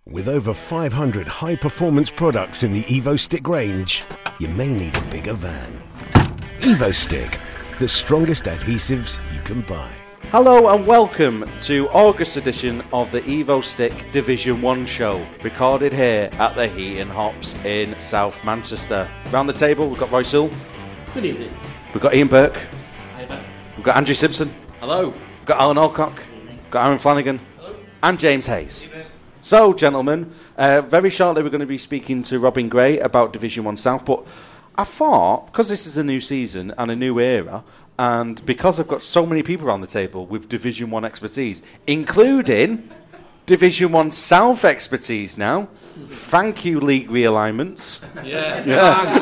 With over 500 high-performance products in the EvoStick range, you may need a bigger van. EvoStick, the strongest adhesives you can buy. Hello and welcome to August edition of the EvoStick Division 1 show, recorded here at the Heat and Hops in South Manchester. Round the table, we've got Roy Sewell. Good evening. We've got Ian Burke. Hi, Ben. We've got Andrew Simpson. Hello. We've got Alan Alcock. We've got Aaron Flanagan. Hello. And James Hayes. So, gentlemen, very shortly we're going to be speaking to Robin Gray about Division 1 South, but I thought, because this is a new season and a new era, and because I've got so many people around the table with Division 1 expertise, including Division 1 South expertise now, thank you, league realignments. Yeah.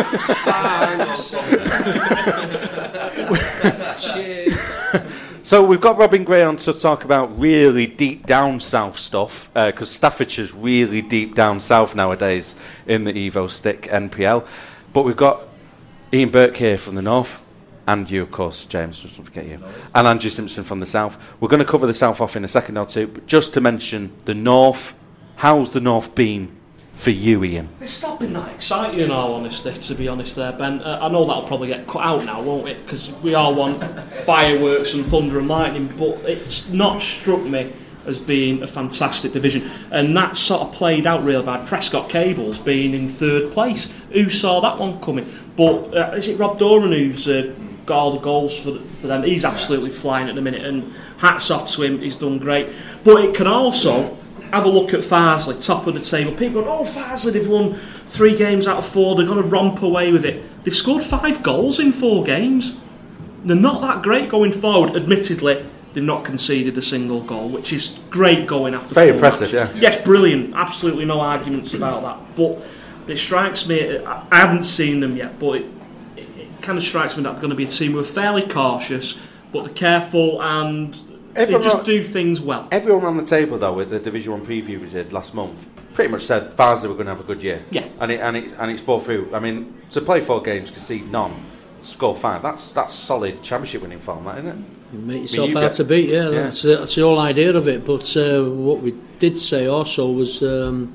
Thanks. Cheers. So we've got Robin Gray on to talk about really deep down south stuff, because Staffordshire's really deep down south nowadays in the EvoStick NPL. But we've got Ian Burke here from the north, and you, of course, James, just don't forget you, and Andrew Simpson from the south. We're going to cover the south off in a second or two, but just to mention the north, how's the north been for you, Ian? It's not been that exciting, in all honesty, to be honest there, Ben. I know that'll probably get cut out now, won't it? Because we all want fireworks and thunder and lightning, but it's not struck me as being a fantastic division. And that sort of played out real bad. Prescott Cables being in third place. Who saw that one coming? But is it Rob Doran who's got all the goals for them? He's absolutely flying at the minute, and hats off to him, he's done great. But it can also have a look at Farsley, top of the table. People go, Farsley, they've won 3 games out of 4, they're going to romp away with it. They've scored 5 goals in 4 games. They're not that great going forward. Admittedly, they've not conceded a single goal, which is great going after 4 Very impressive, matches. yeah. Yes, brilliant. Absolutely no arguments about that. But it strikes me, I haven't seen them yet, but it kind of strikes me that they're going to be a team who are fairly cautious, but they're careful and they just do things well. Everyone on the table, though, with the Division 1 preview we did last month, pretty much said Farsley were going to have a good year. Yeah. And it's brought through. I mean, to play 4 games, concede none, score 5, that's solid championship winning form, that, isn't it? You make yourself hard to beat, yeah. That's the whole idea of it. But what we did say also was,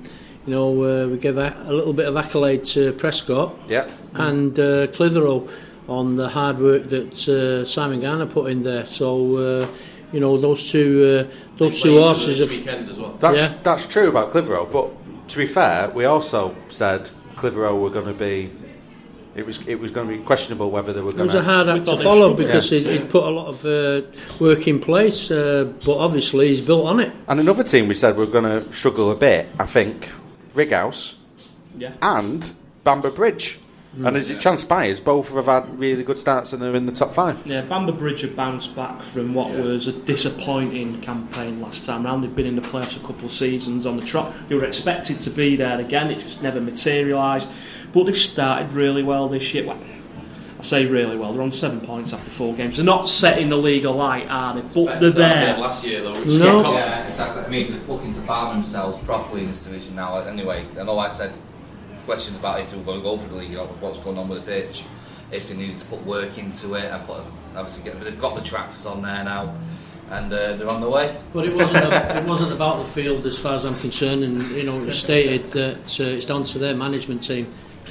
we gave a little bit of accolade to Prescott and Clitheroe on the hard work that Simon Garner put in there. So, those two horses. This weekend as well. That's true about Clitheroe. But to be fair, we also said Clitheroe were going to be. It was going to be questionable whether they were going to... It was a hard act to follow because he'd put a lot of work in place, but obviously he's built on it. And another team we said were going to struggle a bit, I think, Righouse and Bamber Bridge. And as it transpires, both have had really good starts and are in the top 5. Yeah, Bamber Bridge have bounced back from what was a disappointing campaign last time round. They've been in the playoffs a couple of seasons on the trot. They were expected to be there again, it just never materialised. But they've started really well this year. Well, I say really well. They're on 7 points after 4 games. They're not setting the league alight, are they? But they're there. Last year, though. Yeah, exactly. I mean, they're looking to farm themselves properly in this division now. Anyway, I know I said questions about if they were going to go for the league, what's going on with the pitch, if they needed to put work into it, and they've got the tractors on there now, and they're on the way. But it wasn't about the field as far as I'm concerned, and it was stated that it's down to their management team.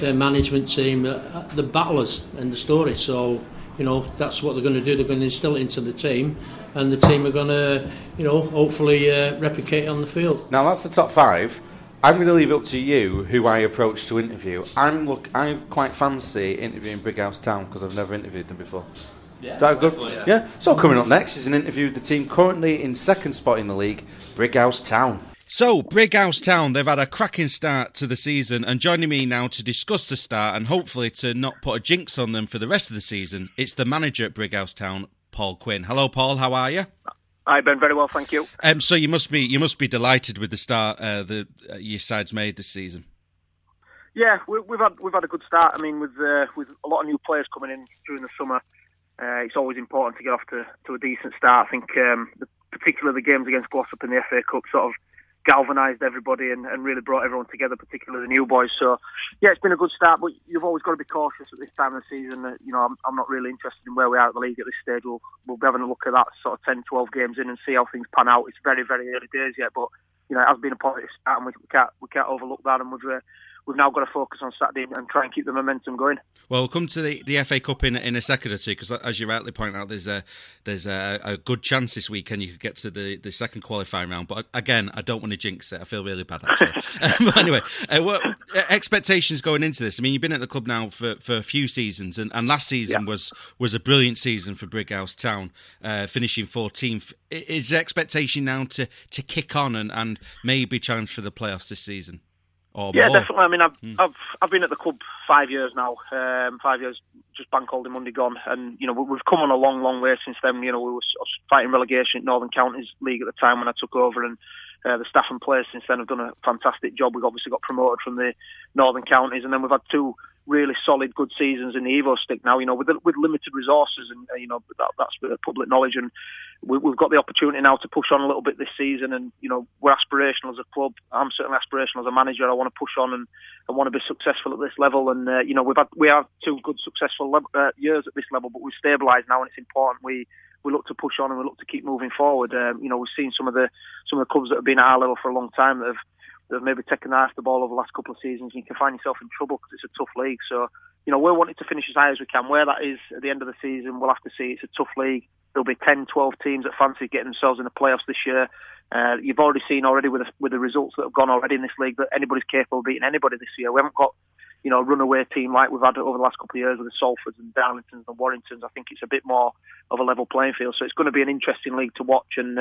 The battlers and the story. So, that's what they're going to do. They're going to instill it into the team, and the team are going to, hopefully replicate it on the field. Now that's the top 5. I'm going to leave it up to you, who I approach to interview. I quite fancy interviewing Brighouse Town because I've never interviewed them before. Yeah, is that good? Yeah. So coming up next is an interview with the team currently in 2nd spot in the league, Brighouse Town. So, Brighouse Town, they've had a cracking start to the season, and joining me now to discuss the start and hopefully to not put a jinx on them for the rest of the season, it's the manager at Brighouse Town, Paul Quinn. Hello, Paul, how are you? Hi, Ben, very well, thank you. So you must be delighted with the start that your side's made this season. Yeah, we've had a good start. I mean, with a lot of new players coming in during the summer, it's always important to get off to a decent start. I think particularly the games against Glossop in the FA Cup sort of galvanised everybody and really brought everyone together, particularly the new boys. So, yeah, it's been a good start, but you've always got to be cautious at this time of the season. I'm not really interested in where we are at the league at this stage. We'll be having a look at that sort of 10, 12 games in and see how things pan out. It's very, very early days yet, but it has been a positive start, and we can't overlook that. And we've now got to focus on Saturday and try and keep the momentum going. Well, we'll come to the FA Cup in a second or two, because as you rightly point out, there's a good chance this weekend you could get to the second qualifying round. But again, I don't want to jinx it. I feel really bad, actually. But anyway, what expectations going into this? I mean, you've been at the club now for a few seasons, and last season was a brilliant season for Brighouse Town, finishing 14th. Is the expectation now to kick on and maybe challenge for the playoffs this season? Yeah, definitely. I mean, I've been at the club 5 years now. 5 years, just bank holiday Monday gone, and we've come on a long, long way since then. We were fighting relegation at Northern Counties League at the time when I took over, and the staff and players since then have done a fantastic job. We've obviously got promoted from the Northern Counties, and then we've had 2 really solid, good seasons in the Evo Stick now. With limited resources, and that's public knowledge, and we've got the opportunity now to push on a little bit this season. And we're aspirational as a club. I'm certainly aspirational as a manager. I want to push on and I want to be successful at this level. And we have 2 good successful years at this level, but we've stabilised now, and it's important we look to push on and we look to keep moving forward. We've seen some of the clubs that have been at our level for a long time that have maybe taken their eye off the ball over the last couple of seasons, and you can find yourself in trouble because it's a tough league. So, we're wanting to finish as high as we can. Where that is at the end of the season, we'll have to see. It's a tough league. There'll be 10, 12 teams that fancy getting themselves in the playoffs this year. You've already seen already with the results that have gone already in this league that anybody's capable of beating anybody this year. We haven't got a runaway team like we've had over the last couple of years with the Salfords and Darlingtons and Warringtons. I think it's a bit more of a level playing field. So it's going to be an interesting league to watch, and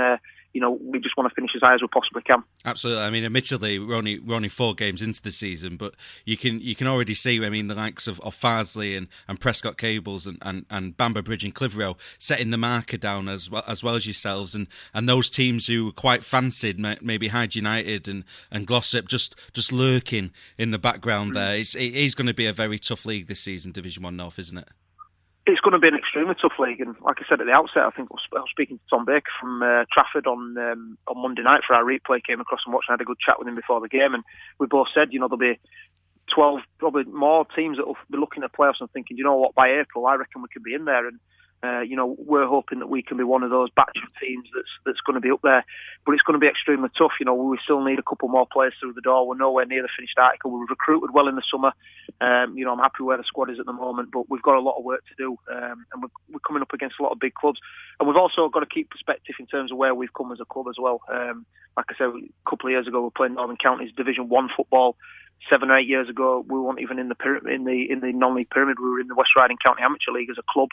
we just want to finish as high as we possibly can. Absolutely. I mean, admittedly, we're only 4 games into the season, but you can already see. I mean, the likes of Farsley and Prescott Cables and Bamber Bridge and Clitheroe setting the marker down as well as yourselves, and those teams who were quite fancied, maybe Hyde United and Glossop, just lurking in the background there. It is going to be a very tough league this season, Division 1 North, isn't it? It's going to be an extremely tough league, and like I said at the outset, I think I was speaking to Tom Baker from Trafford on Monday night for our replay. Came across and watched and had a good chat with him before the game, and we both said, there'll be 12, probably more teams that will be looking at playoffs and thinking, what, by April, I reckon we could be in there. And we're hoping that we can be one of those batch of teams that's going to be up there. But it's going to be extremely tough. We still need a couple more players through the door. We're nowhere near the finished article. We've recruited well in the summer. I'm happy where the squad is at the moment, but we've got a lot of work to do. And we're coming up against a lot of big clubs. And we've also got to keep perspective in terms of where we've come as a club as well. Like I said, a couple of years ago, we were playing Northern Counties Division 1 football. 7 or 8 years ago, we weren't even in the non-league pyramid. We were in the West Riding County Amateur League as a club.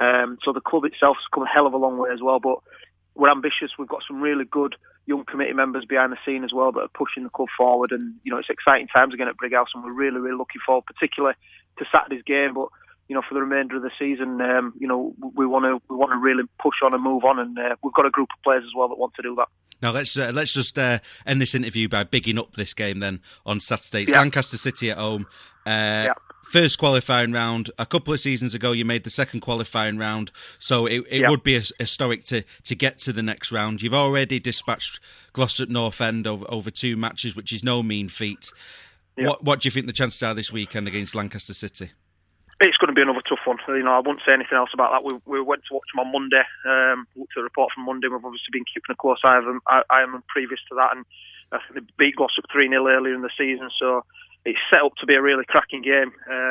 So the club itself has come a hell of a long way as well. But we're ambitious. We've got some really good young committee members behind the scene as well that are pushing the club forward. And it's exciting times again at Brighouse, and we're really, really looking forward, particularly to Saturday's game. But for the remainder of the season, we want to really push on and move on, and we've got a group of players as well that want to do that. Now let's just end this interview by bigging up this game then on Saturday. It's Lancaster City at home. First qualifying round. A couple of seasons ago, you made the second qualifying round, so it would be historic to get to the next round. You've already dispatched Glossop North End over 2 matches, which is no mean feat. What do you think the chances are this weekend against Lancaster City? It's going to be another tough one. I wouldn't say anything else about that. We went to watch them on Monday, looked at the report from Monday. We've obviously been keeping a close eye on them. I am previous to that, and I think they beat Glossop 3-0 earlier in the season, so it's set up to be a really cracking game.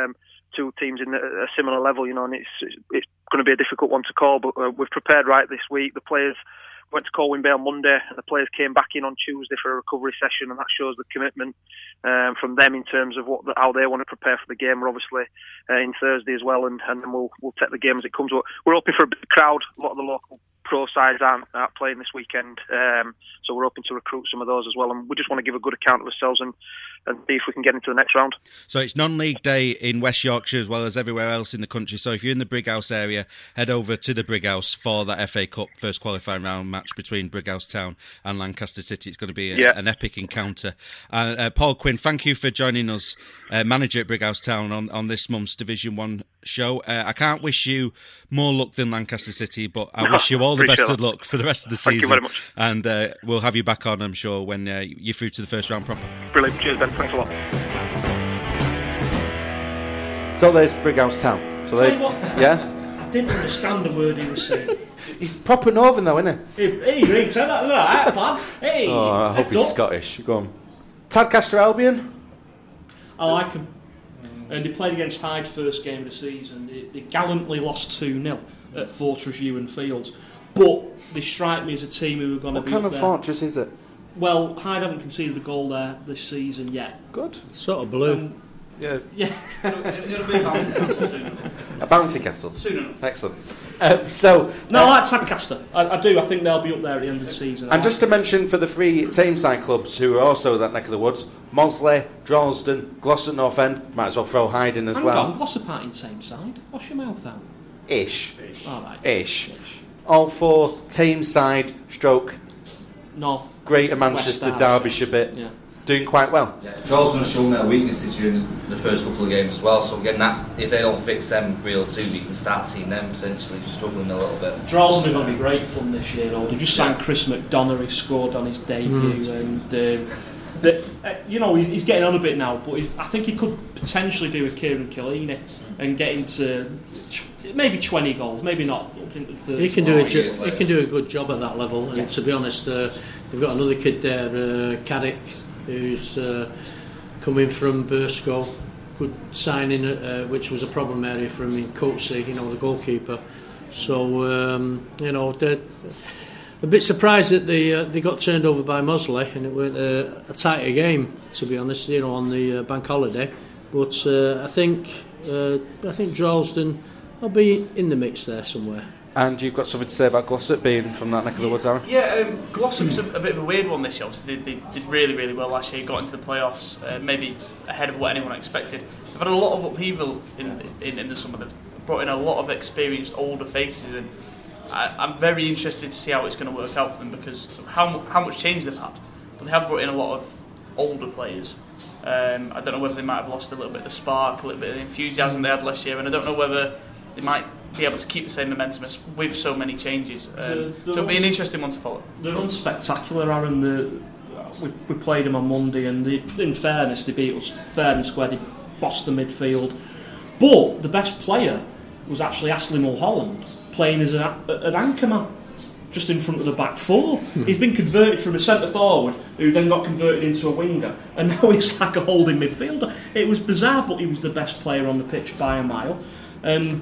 2 teams in a similar level, and it's going to be a difficult one to call, but we've prepared right this week. The players went to Colwyn Bay on Monday, and the players came back in on Tuesday for a recovery session, and that shows the commitment from them in terms of how they want to prepare for the game. We're obviously in Thursday as well, and then we'll take the game as it comes. We're hoping for a big crowd. A lot of the local pro sides aren't playing this weekend, so we're hoping to recruit some of those as well, and we just want to give a good account of ourselves and see if we can get into the next round. So it's non-league day in West Yorkshire as well as everywhere else in the country, so if you're in the Brighouse area, head over to the Brighouse for that FA Cup first qualifying round match between Brighouse Town and Lancaster City. It's going to be an epic encounter. Paul Quinn, thank you for joining us, manager at Brighouse Town, on this month's Division 1 show. I can't wish you more luck than Lancaster City, but I wish you all the best of luck for the rest of the season. Thank you very much. And we'll have you back on, I'm sure, when you're through to the first round proper. Brilliant. Cheers, Ben. Thanks a lot. So there's Brighouse Town. I didn't understand the word he was saying. He's proper Northern though, isn't he? Hey, turn that lad. Hey. Oh, I hope he's Scottish. Go on. Tadcaster Albion. I like him. And they played against Hyde first game of the season. They gallantly lost 2-0 at Fortress Ewan Fields. But they strike me as a team who are going to be. What kind of fortress is it? Well, Hyde haven't conceded a goal there this season yet. Good. Sort of blue. Yeah. It'll be a bounty castle soon enough. A bounty castle? Soon enough. Excellent. I like Tadcaster. I do. I think they'll be up there at the end of the season. And just to mention for the 3 Tameside clubs who are also in that neck of the woods, Mosley, Droylsden, Glossop North End, might as well throw Hyde in as well. Hang on, Glossop aren't in Tameside. Wash your mouth out. Ish. All right. Ish. All 4 Tameside North. Greater Manchester, Derbyshire bit. Yeah. Doing quite well. Yeah, Droylsden have shown their weaknesses during the first couple of games as well. So again, that if they don't fix them real soon, we can start seeing them potentially struggling a little bit. Droylsden are going to be great fun this year, though. They just signed Chris McDonough. He scored on his debut, and he's getting on a bit now. But I think he could potentially do with Kieran Kellini and get into maybe 20 goals, maybe not. He can do a good job at that level. And to be honest, they've got another kid there, Caddick, who's coming from Burscough. Good signing, which was a problem area for him in Coatsey, the goalkeeper. So, they're a bit surprised that they got turned over by Mosley, and it was a tighter game, to be honest, on the bank holiday. But I think Droylsden will be in the mix there somewhere. And you've got something to say about Glossop being from that neck of the woods, Aaron? Yeah, Glossop's a bit of a weird one this year. Obviously, they did really, really well last year, got into the playoffs, maybe ahead of what anyone expected. They've had a lot of upheaval in the summer. They've brought in a lot of experienced, older faces, and I'm very interested to see how it's going to work out for them, because how much change they've had. But they have brought in a lot of older players. I don't know whether they might have lost a little bit of the spark, a little bit of the enthusiasm they had last year, and I don't know whether they might be able to keep the same momentum with so many changes. So it'll be an interesting one to follow. They're unspectacular, Aaron. We played them on Monday, and in fairness, they beat us fair and square. They bossed the midfield. But the best player was actually Ashley Mulholland, playing as an anchorman, just in front of the back 4. He's been converted from a centre forward, who then got converted into a winger, and now he's like a holding midfielder. It was bizarre, but he was the best player on the pitch by a mile. And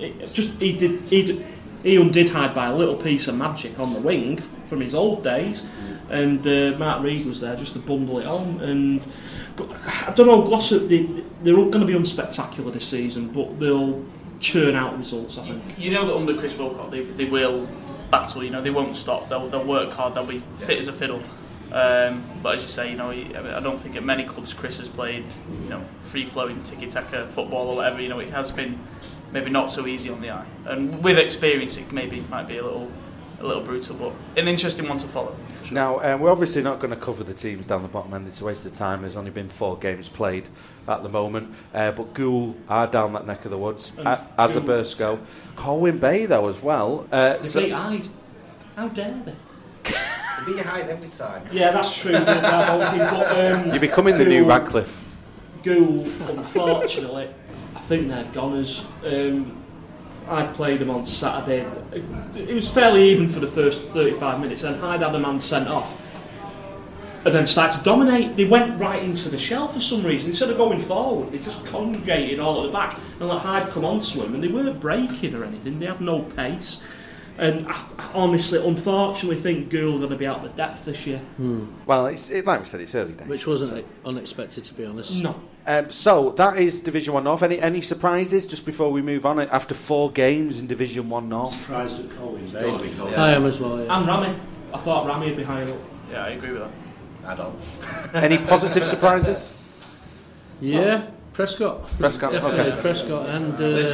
he undid Hyde by a little piece of magic on the wing from his old days, and Mark Reed was there just to bundle it on. And I don't know, Glossop, they're going to be unspectacular this season, but they'll churn out results, I think. You know that under Chris Wilcott they will battle. They won't stop. They'll work hard. They'll be fit as a fiddle. But as you say, I don't think at many clubs Chris has played, free-flowing tiki-taka football or whatever. It has been maybe not so easy on the eye, and with experience, it might be a little brutal, but an interesting one to follow. Sure. Now, we're obviously not going to cover the teams down the bottom end. It's a waste of time. There's only been 4 games played at the moment, but Goole are down that neck of the woods, as a Burscough. Colwyn Bay, though, as well. They beat Hyde. How dare they? They beat Hyde every time. Yeah, that's true. You're becoming the new Radcliffe. Goole, unfortunately, I think they're goners. I played them on Saturday. It was fairly even for the first 35 minutes, and Hyde had a man sent off and then started to dominate. They went right into the shell for some reason. Instead of going forward, they just congregated all at the back and let Hyde come onto them, and they weren't breaking or anything. They had no pace. And I honestly, unfortunately, think Goole are going to be out of the depth this year. Well, like we said, it's early days. Which wasn't unexpected, to be honest. No. So that is Division 1 North. Any surprises just before we move on? After 4 games in Division 1 North, surprised at Colwyn Bay. I am as well. Yeah. And Rami. I thought Rami would be higher up. Yeah, I agree with that. I don't. Any positive surprises? Yeah. Prescott, definitely okay. Prescott, and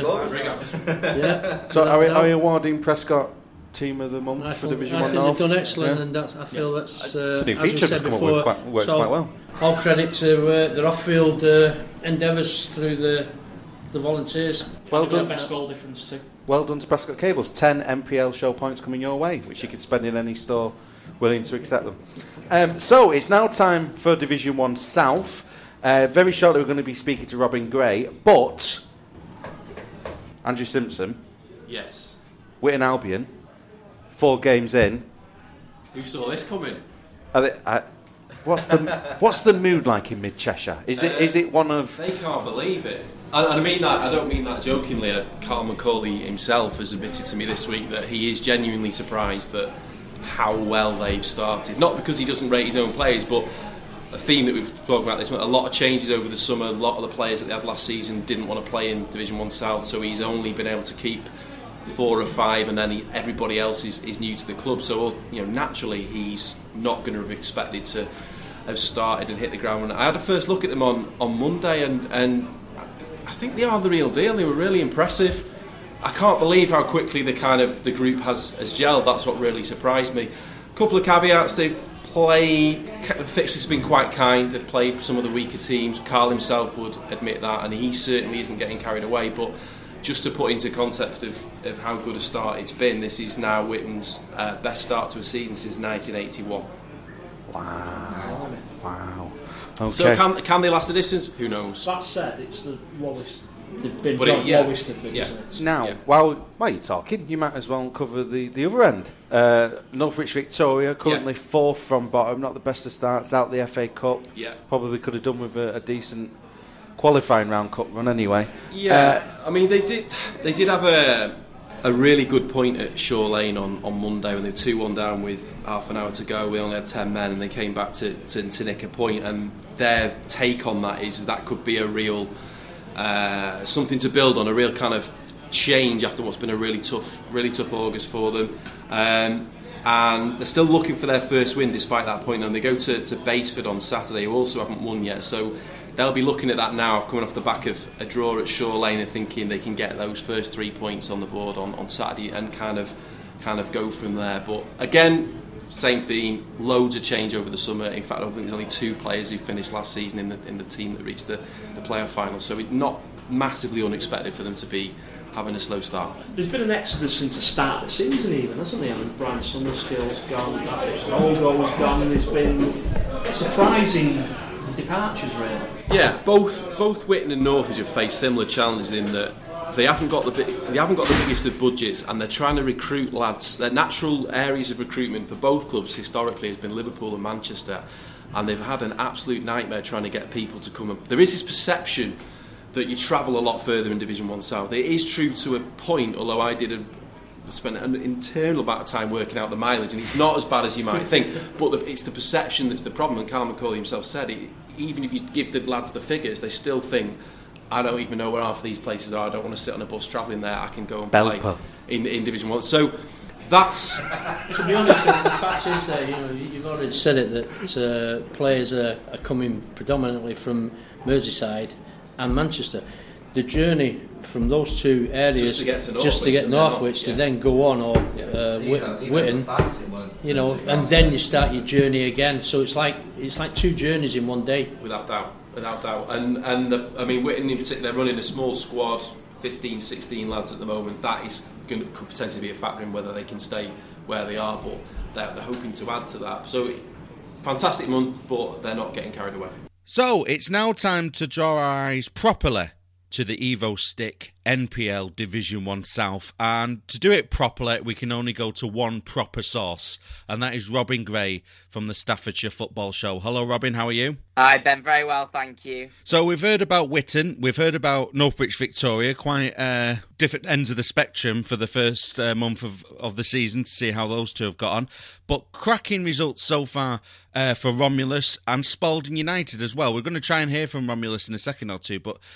yeah. So are we awarding Prescott Team of the Month for Division 1 North? They've done excellent, and I feel that's it's a new feature that's come up with works quite well. All credit to their off-field endeavours through the volunteers. Well done. Best goal difference too. Well done to Prescott Cables. 10 MPL show points coming your way, which you could spend in any store willing to accept them. So it's now time for Division 1 South. Very shortly we're going to be speaking to Robin Gray, but Andrew Simpson, yes, Witton Albion, 4 games in. Who saw this coming? What's the mood like in Mid Cheshire? Is it one of? They can't believe it, and I mean that. I don't mean that jokingly. Carl McCauley himself has admitted to me this week that he is genuinely surprised at how well they've started. Not because he doesn't rate his own players, but a theme that we've spoken about this month. A lot of changes over the summer. A lot of the players that they had last season didn't want to play in Division 1 South, so he's only been able to keep 4 or 5, and then everybody else is new to the club. So naturally, he's not going to have expected to have started and hit the ground running. I had a first look at them on Monday, and I think they are the real deal. They were really impressive. I can't believe how quickly the group has gelled. That's what really surprised me. A couple of caveats. They've played, the fixtures have been quite kind. They've played some of the weaker teams. Carl himself would admit that, and he certainly isn't getting carried away. But just to put into context of how good a start it's been, this is now Witten's best start to a season since 1981. Wow. Okay. So can they last the distance? Who knows? That said, it's the lowest they've been. Lowest they've been, isn't it? Now, while you're talking, you might as well cover the other end. Northwich Victoria, currently 4th from bottom, not the best of starts out the FA Cup. Yeah. Probably could have done with a decent qualifying round cup run anyway. I mean, they did have a really good point at Shaw Lane on Monday when they were 2-1 down with half an hour to go. We only had 10 men, and they came back to nick a point, and their take on that is that could be a real something to build on, a real kind of change after what's been a really tough August for them. And they're still looking for their first win despite that point. And they go to Baseford on Saturday, who also haven't won yet, so they'll be looking at that now, coming off the back of a draw at Shaw Lane, and thinking they can get those first 3 points on the board on Saturday and kind of go from there. But again, same theme, loads of change over the summer. In fact, I think there's only 2 players who finished last season in the team that reached the playoff final, so it's not massively unexpected for them to be having a slow start. There's been an exodus since the start of the season even, hasn't there? I mean, Brian Summerskill's gone, Ogo's gone, there's been surprising departures really. Yeah, both Witten and Northwich have faced similar challenges in that they haven't got the biggest of budgets, and they're trying to recruit lads. Their natural areas of recruitment for both clubs historically has been Liverpool and Manchester, and they've had an absolute nightmare trying to get people to come up. There is this perception that you travel a lot further in Division 1 South. It is true to a point, although I spent an internal amount of time working out the mileage, and it's not as bad as you might think, but it's the perception that's the problem. And Carl McCauley himself said even if you give the lads the figures, they still think, I don't even know where half of these places are, I don't want to sit on a bus travelling there, I can go and play in Division 1. So that's... To be honest, the fact is that you've already said it, that players are coming predominantly from Merseyside and Manchester. The journey from those 2 areas just to get Northwich to then go on, or Witten, and then you start your journey again. So it's like 2 journeys in one day. Without doubt. And Witten in particular, they're running a small squad, 15, 16 lads at the moment. That could potentially be a factor in whether they can stay where they are, but they're hoping to add to that. So fantastic month, but they're not getting carried away. So it's now time to draw our eyes properly to the Evo Stick NPL Division 1 South, and to do it properly we can only go to one proper source, and that is Robin Gray from the Staffordshire Football Show. Hello Robin, how are you? Hi Ben, very well, thank you. So we've heard about Witten, we've heard about Northwich Victoria, quite different ends of the spectrum for the first month of the season, to see how those 2 have got on, but cracking results so far for Romulus and Spalding United as well. We're going to try and hear from Romulus in a second or 2, but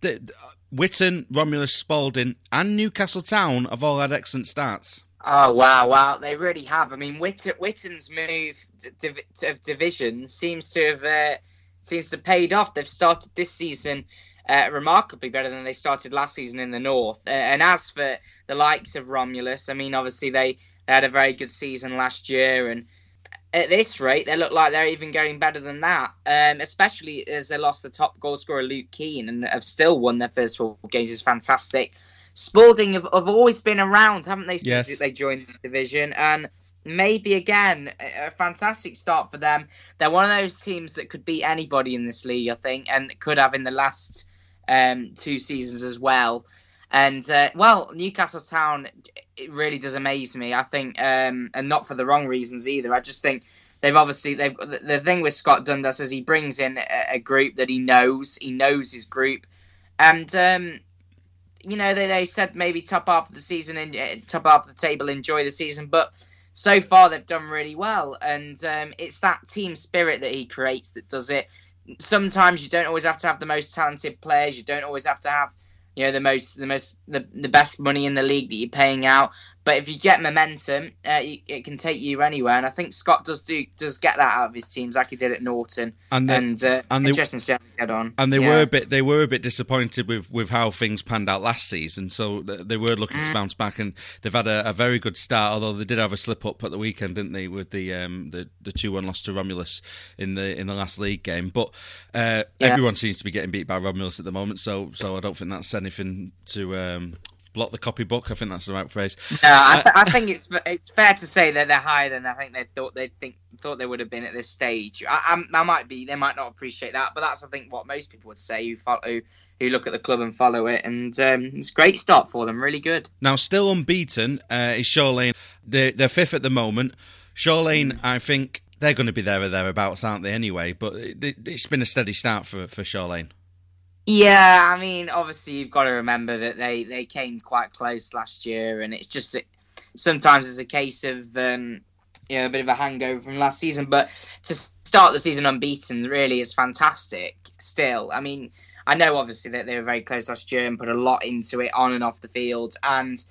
Witten, Romulus, Spalding and Newcastle Town have all had excellent starts. Oh wow, they really have. I mean, Witten's move of division seems to have paid off. They've started this season remarkably better than they started last season in the north. And as for the likes of Romulus, I mean, obviously they had a very good season last year, and at this rate, they look like they're even going better than that, especially as they lost the top goal scorer, Luke Keane, and have still won their first 4 games. Is fantastic. Spalding have always been around, haven't they, since they joined the division? And maybe, again, a fantastic start for them. They're one of those teams that could beat anybody in this league, I think, and could have in the last 2 seasons as well. And well, Newcastle Town, it really does amaze me. I think, and not for the wrong reasons either. I just think they've the thing with Scott Dundas is he brings in a group that he knows. He knows his group, and they said maybe top half of the season and top half of the table, enjoy the season, but so far they've done really well, and it's that team spirit that he creates that does it. Sometimes you don't always have to have the most talented players. You don't always have to have the best money in the league that you're paying out. But if you get momentum, it can take you anywhere. And I think Scott does get that out of his teams, like he did at Norton. And interesting to see how they get on. And they were a bit disappointed with how things panned out last season. So they were looking to bounce back, and they've had a very good start. Although they did have a slip up at the weekend, didn't they, with the 2-1 loss to Romulus in the last league game. But everyone seems to be getting beat by Romulus at the moment. So I don't think that's anything to block the copybook. I think that's the right phrase. No, I think it's fair to say that they're higher than I think thought they would have been at this stage. They might not appreciate that, but that's I think what most people would say who look at the club and follow it. And it's a great start for them, really good. Now, still unbeaten is Shore Lane. They're fifth at the moment. Shore Lane, I think they're going to be there or thereabouts, aren't they? Anyway, but it's been a steady start for Shore Lane. Yeah, I mean, obviously you've got to remember that they came quite close last year, and it's just sometimes it's a case of a bit of a hangover from last season. But to start the season unbeaten really is fantastic. Still, I mean, I know obviously that they were very close last year and put a lot into it on and off the field, and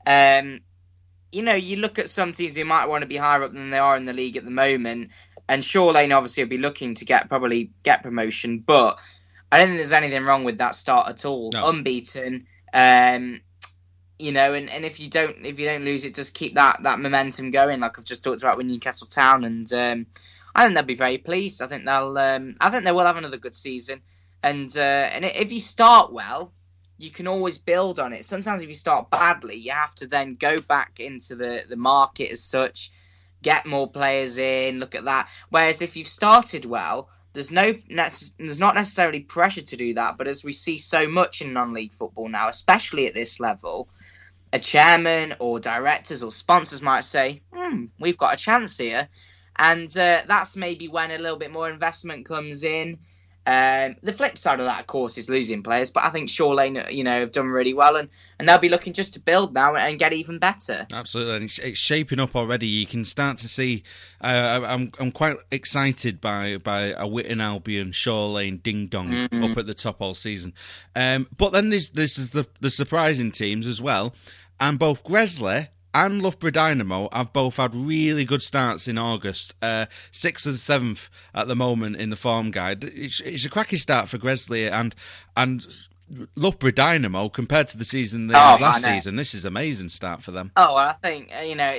you look at some teams who might want to be higher up than they are in the league at the moment, and Shore Lane obviously will be looking to probably get promotion, but I don't think there's anything wrong with that start at all. No. Unbeaten, and if you don't lose it, just keep that momentum going, like I've just talked about with Newcastle Town, and I think they'll be very pleased. I think they will have another good season, and if you start well, you can always build on it. Sometimes if you start badly, you have to then go back into the market as such, get more players in, look at that. Whereas if you've started well, there's not necessarily pressure to do that, but as we see so much in non-league football now, especially at this level, a chairman or directors or sponsors might say, we've got a chance here. And that's maybe when a little bit more investment comes in. The flip side of that, of course, is losing players, but I think Shore Lane, have done really well, and they'll be looking just to build now and get even better. Absolutely, and it's shaping up already. You can start to see. I'm quite excited by a Witton Albion Shore Lane ding dong up at the top all season. But then this is the surprising teams as well, and both Gresley and Loughborough Dynamo have both had really good starts in August. 6th and 7th at the moment in the form guide. It's a cracking start for Gresley and Loughborough Dynamo compared to the season they had last season. This is an amazing start for them. Oh, well, I think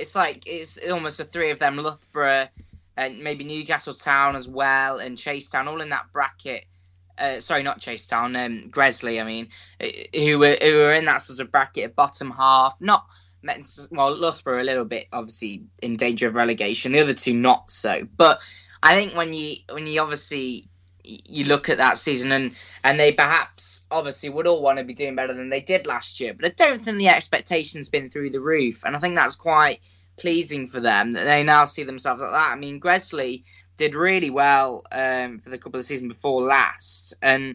it's almost the three of them: Loughborough and maybe Newcastle Town as well, and Chasetown, all in that bracket. Sorry, not Chasetown. Gresley, I mean, who were in that sort of bracket, bottom half, not. Well, Loughborough a little bit obviously in danger of relegation. The other two not so. But I think when you obviously you look at that season and they perhaps obviously would all want to be doing better than they did last year. But I don't think the expectation's been through the roof, and I think that's quite pleasing for them that they now see themselves like that. I mean, Gresley did really well for the couple of seasons before last, and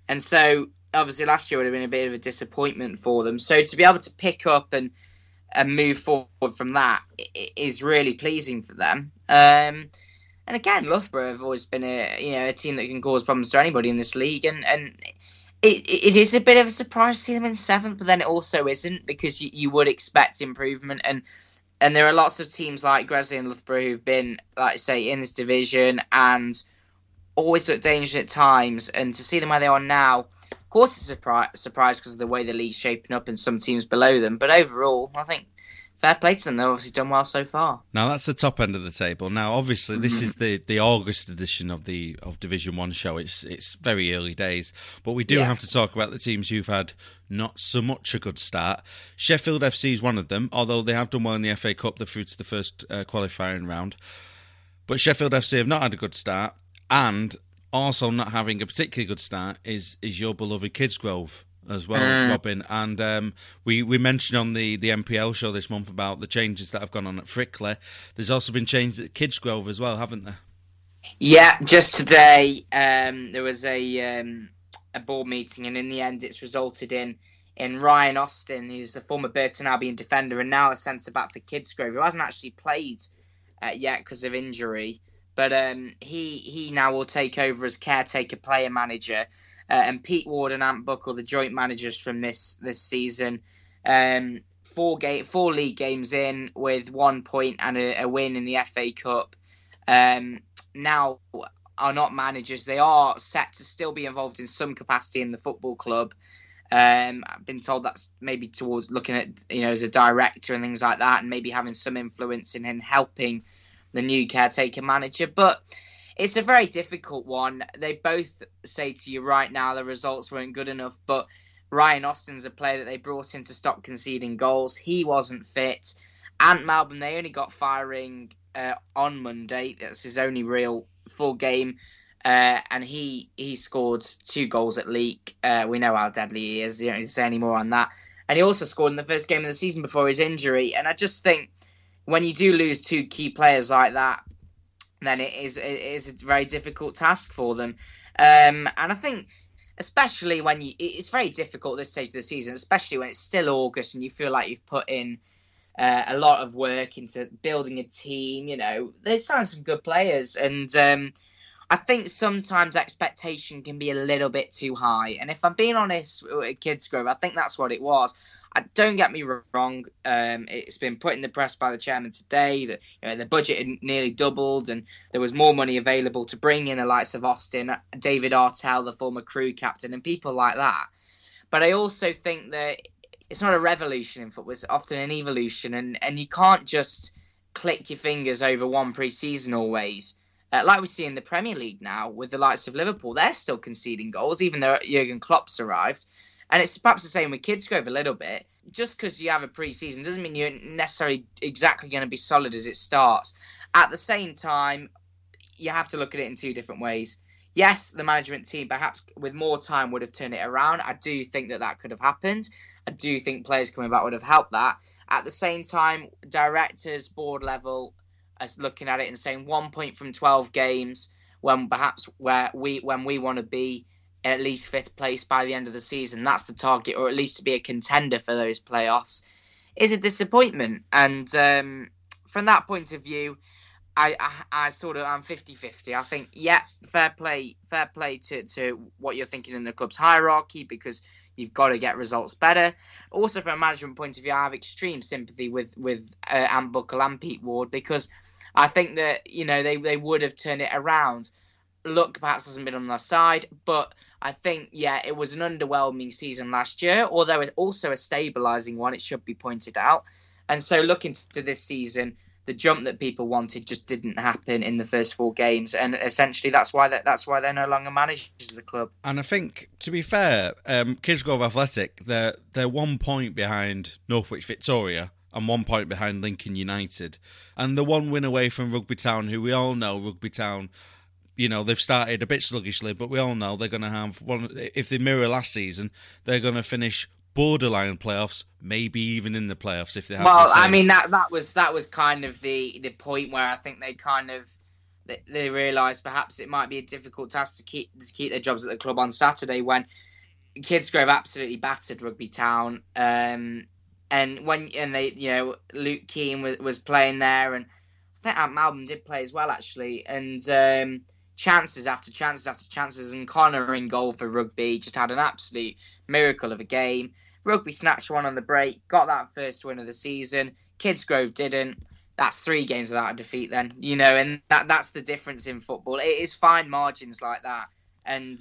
so obviously last year would have been a bit of a disappointment for them. So to be able to pick up and move forward from that is really pleasing for them. And again, Loughborough have always been a team that can cause problems to anybody in this league, and it is a bit of a surprise to see them in 7th, but then it also isn't, because you would expect improvement, and there are lots of teams like Gresley and Loughborough who've been, like I say, in this division and always look dangerous at times, and to see them where they are now, of course it's a surprise because of the way the league's shaping up and some teams below them. But overall, I think fair play to them. They've obviously done well so far. Now that's the top end of the table. Now, obviously, this is the August edition of Division 1 show. It's very early days, but we do have to talk about the teams who've had not so much a good start. Sheffield FC is one of them, although they have done well in the FA Cup. They're through to the first qualifying round. But Sheffield FC have not had a good start, and also not having a particularly good start is your beloved Kidsgrove. as well, Robin. And we mentioned on the MPL show this month about the changes that have gone on at Frickley. There's also been changes at Kidsgrove as well, haven't there? Yeah, just today there was a board meeting, and in the end it's resulted in Ryan Austin, who's a former Burton Albion defender and now a centre-back for Kidsgrove, who hasn't actually played yet because of injury. But he now will take over as caretaker player manager. And Pete Ward and Ant Buckle, the joint managers from this season. 4 league games in with 1 point and a win in the FA Cup. Now are not managers. They are set to still be involved in some capacity in the football club. I've been told that's maybe towards looking at, as a director and things like that, and maybe having some influence in helping the new caretaker manager. But it's a very difficult one. They both say to you right now the results weren't good enough, but Ryan Austin's a player that they brought in to stop conceding goals. He wasn't fit. Ant Malbon, they only got firing on Monday. That's his only real full game. And he scored 2 goals at Leek. We know how deadly he is. You don't need to say any more on that. And he also scored in the first game of the season before his injury. And I just think when you do lose 2 key players like that, then it is a very difficult task for them. And I think especially when it's very difficult at this stage of the season, especially when it's still August and you feel like you've put in a lot of work into building a team. They signed some good players, and I think sometimes expectation can be a little bit too high. And if I'm being honest with Kidsgrove, I think that's what it was. Don't get me wrong, it's been put in the press by the chairman today that the budget had nearly doubled and there was more money available to bring in the likes of Austin, David Artell, the former crew captain, and people like that. But I also think that it's not a revolution in football, it's often an evolution, and you can't just click your fingers over one pre-season always. Like we see in the Premier League now with the likes of Liverpool, they're still conceding goals, even though Jurgen Klopp's arrived. And it's perhaps the same with Kidsgrove a little bit. Just because you have a pre-season doesn't mean you're necessarily exactly going to be solid as it starts. At the same time, you have to look at it in 2 different ways. Yes, the management team, perhaps with more time, would have turned it around. I do think that could have happened. I do think players coming back would have helped that. At the same time, directors, board level, are looking at it and saying 1 point from 12 games, when perhaps when we want to be at least 5th place by the end of the season, that's the target, or at least to be a contender for those playoffs, is a disappointment. And from that point of view, I'm 50-50. I think, yeah, fair play to what you're thinking in the club's hierarchy, because you've got to get results better. Also, from a management point of view, I have extreme sympathy with Ant Buckle and Pete Ward, because I think that they would have turned it around. Luck perhaps hasn't been on their side, but I think, it was an underwhelming season last year, although it's also a stabilising one, it should be pointed out. And so looking to this season, the jump that people wanted just didn't happen in the first 4 games, and essentially that's why they're no longer managers of the club. And I think, to be fair, Kidsgrove Athletic, they're 1 point behind Northwich Victoria and 1 point behind Lincoln United, and the 1 win away from Rugby Town, who we all know Rugby Town, they've started a bit sluggishly, but we all know they're going to have one. If they mirror last season, they're going to finish borderline playoffs, maybe even in the playoffs if they have. Well, I mean that was kind of the point where I think they realised perhaps it might be a difficult task to keep their jobs at the club on Saturday, when Kidsgrove absolutely battered Rugby Town, and they Luke Keane was playing there, and I think Ant Malbon did play as well actually, and chances after chances after chances, and Connor in goal for Rugby just had an absolute miracle of a game. Rugby snatched one on the break, got that first win of the season. Kidsgrove didn't. That's 3 games without a defeat then, and that's the difference in football. It is fine margins like that, and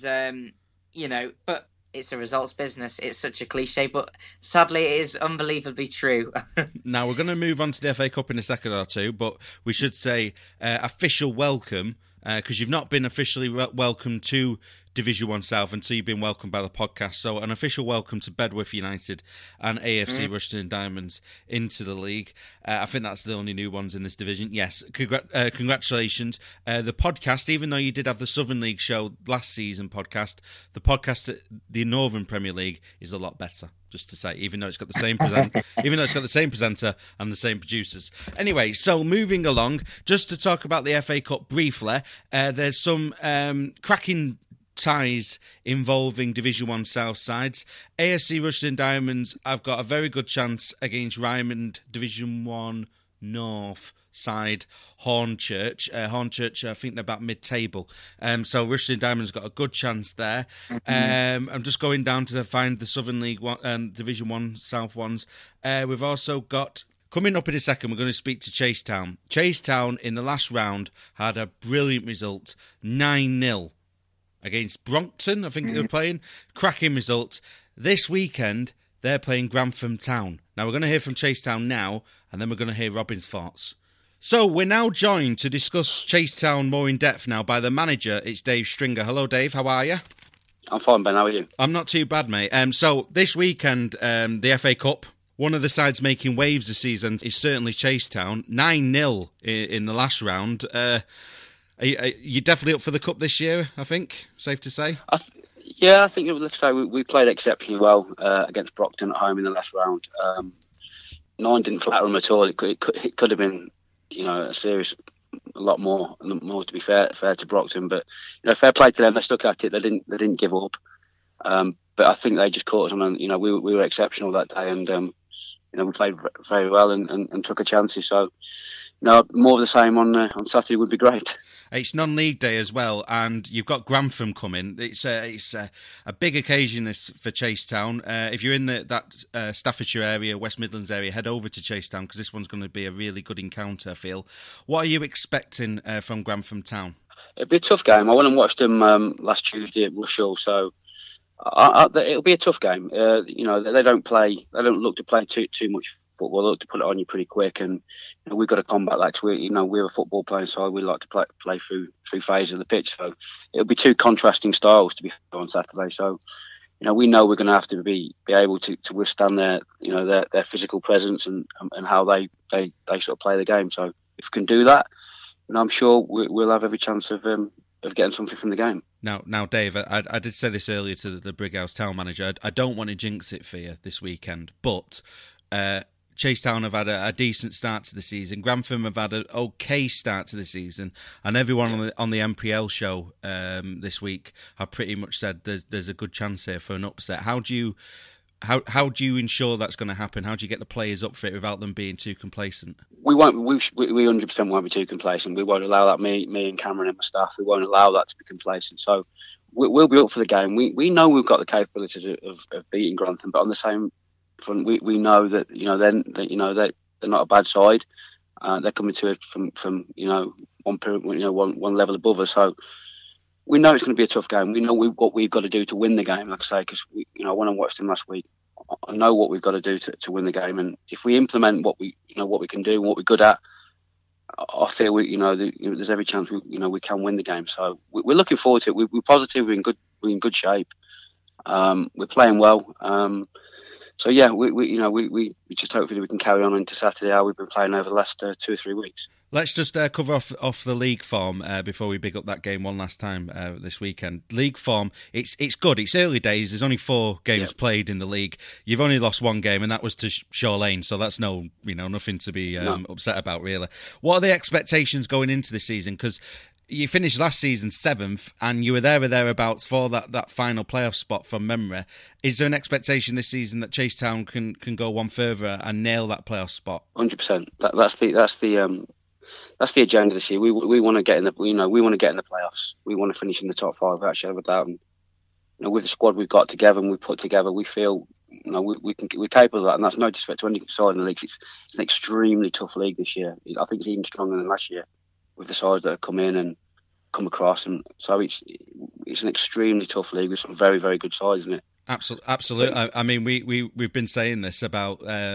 but it's a results business. It's such a cliche, but sadly it is unbelievably true. Now we're going to move on to the FA Cup in a second or two, but we should say official welcome, because you've not been officially welcomed to Division 1 South until you've been welcomed by the podcast. So an official welcome to Bedworth United and AFC Rushden Diamonds into the league. I think that's the only new ones in this division. Yes, congratulations. The podcast, even though you did have the Southern League show last season podcast, the podcast at the Northern Premier League is a lot better. Just to say, even though it's got the same presenter and the same producers. Anyway, so moving along, just to talk about the FA Cup briefly, there's some cracking ties involving Division 1 South sides. AFC Rushden Diamonds have got a very good chance against Ryman Division 1 North side Hornchurch. Hornchurch, I think they're about mid-table. So Rushden Diamonds got a good chance there. I'm just going down to find the Southern League Division 1 South ones. We've also got, coming up in a second, we're going to speak to Chasetown. Chasetown in the last round had a brilliant result, 9-0 against Brompton, I think they were playing. Cracking result. This weekend, they're playing Grantham Town. Now, we're going to hear from Chasetown now, and then we're going to hear Robin's thoughts. So, we're now joined to discuss Chasetown more in depth now by the manager. It's Dave Stringer. Hello, Dave. How are you? I'm fine, Ben. How are you? I'm not too bad, mate. So, this weekend, the FA Cup, one of the sides making waves this season is certainly Chasetown. 9-0 in the last round. Are you definitely up for the Cup this year, I think? Safe to say? Yeah, I think let's say we played exceptionally well against Brompton at home in the last round. 9 didn't flatter them at all. It could have been, a lot more to be fair to Brompton. But fair play to them. They stuck at it. They didn't give up. But I think they just caught us on. We were exceptional that day, and we played very well and took a chances. So. No, more of the same on Saturday would be great. It's non-league day as well, and you've got Grantham coming. It's a big occasion for Chasetown. If you're in that Staffordshire area, West Midlands area, head over to Chasetown because this one's going to be a really good encounter, I feel. What are you expecting from Grantham Town? It'll be a tough game. I went and watched them last Tuesday at Rushall, so it'll be a tough game. They don't look to play too much football. They look to put it on you pretty quick, and we've got to combat that because we're a football playing side. We like to play through phases of the pitch, so it'll be two contrasting styles to be on Saturday. So we know we're going to have to be able to withstand their physical presence and how they sort of play the game. So if we can do that, I'm sure we'll have every chance of getting something from the game. Now, Dave, I did say this earlier to the Brighouse Town manager. I don't want to jinx it for you this weekend, but Chasetown have had a decent start to the season. Grantham have had an okay start to the season, and everyone on the MPL show this week have pretty much said there's a good chance here for an upset. How do you ensure that's going to happen? How do you get the players up for it without them being too complacent? We 100% won't be too complacent. We won't allow that. Me and Cameron and my staff, we won't allow that to be complacent. So we'll be up for the game. We know we've got the capabilities of beating Grantham, but on the same front, we know that they're not a bad side. They're coming to it from one level above us. So we know it's going to be a tough game. We know what we've got to do to win the game. Like I say, because when I watched them last week, I know what we've got to do to win the game. And if we implement what we can do, what we're good at, I feel there's every chance we can win the game. So we're looking forward to it. We're positive. We're in good shape. We're playing well. So yeah, we just hopefully we can carry on into Saturday how we've been playing over the last 2 or 3 weeks. Let's just cover off the league form before we big up that game one last time this weekend. League form, it's good. It's early days. There's only 4 games played in the league. You've only lost 1 game, and that was to Shaw Lane. So that's nothing to be upset about, really. What are the expectations going into the season? Because you finished last season 7th, and you were there or thereabouts for that final playoff spot from memory. Is there an expectation this season that Chasetown can go one further and nail that playoff spot? 100%. That's the agenda this year. We want to get in the we want to get in the playoffs. We want to finish in the top 5 without a shadow of a doubt. And with the squad we've got together and we put together, we feel we're capable of that. And that's no disrespect to any side in the league. It's an extremely tough league this year. I think it's even stronger than last year with the sides that have come in and come across. And so it's an extremely tough league with some very, very good sides in it. Absolutely. I mean, we've been saying this about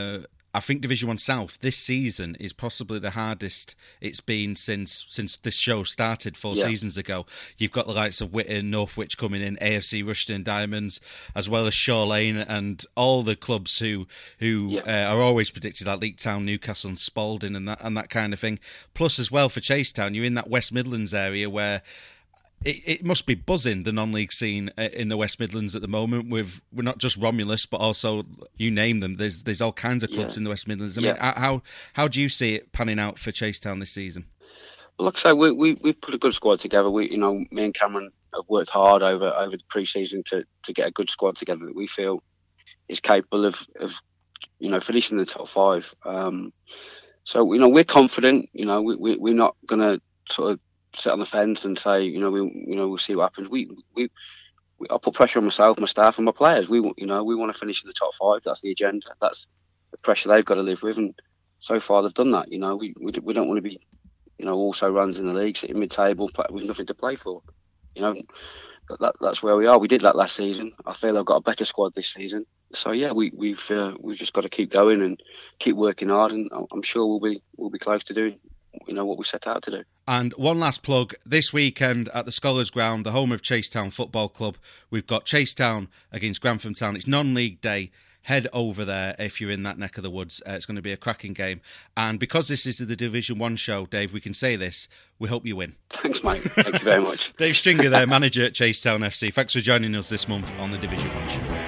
I think Division 1 South this season is possibly the hardest it's been since this show started 4 seasons ago. You've got the likes of Whitton, Northwich coming in, AFC Rushden Diamonds, as well as Shaw Lane and all the clubs who are always predicted, like Leek Town, Newcastle and Spalding and that kind of thing. Plus as well for Chasetown, you're in that West Midlands area where it must be buzzing, the non-league scene in the West Midlands at the moment. We're not just Romulus, but also, you name them, there's all kinds of clubs in the West Midlands. I mean, how do you see it panning out for Chasetown this season? Well, like I say, we put a good squad together. Me and Cameron have worked hard over the pre-season to get a good squad together that we feel is capable of finishing the top 5. So we're confident. We're not going to sort of sit on the fence and say, we'll see what happens. I put pressure on myself, my staff, and my players. We want to finish in the top 5. That's the agenda. That's the pressure they've got to live with. And so far, they've done that. We don't want to be, also runs in the league, sitting mid-table with nothing to play for. That's where we are. We did that last season. I feel I've got a better squad this season. So yeah, we've just got to keep going and keep working hard, and I'm sure we'll be close to doing what we set out to do. And one last plug, this weekend at the Scholars Ground, the home of Chasetown Football Club, we've got Chasetown against Grantham Town. It's non-league day. Head over there if you're in that neck of the woods. It's going to be a cracking game. And because this is the Division 1 show, Dave, we can say this. We hope you win. Thanks, mate. Thank you very much. Dave Stringer there, manager at Chasetown FC. Thanks for joining us this month on the Division 1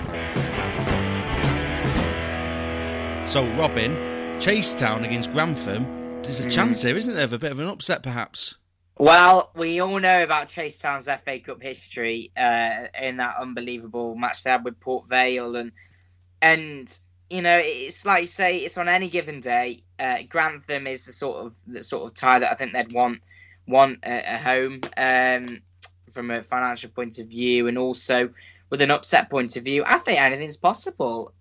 show. So, Robin, Chasetown against Grantham. There's a chance here, isn't there, of a bit of an upset, perhaps? Well, we all know about Chasetown's FA Cup history in that unbelievable match they had with Port Vale, and it's like you say, it's on any given day. Grantham is the sort of tie that I think they'd want at home from a financial point of view, and also with an upset point of view. I think anything's possible.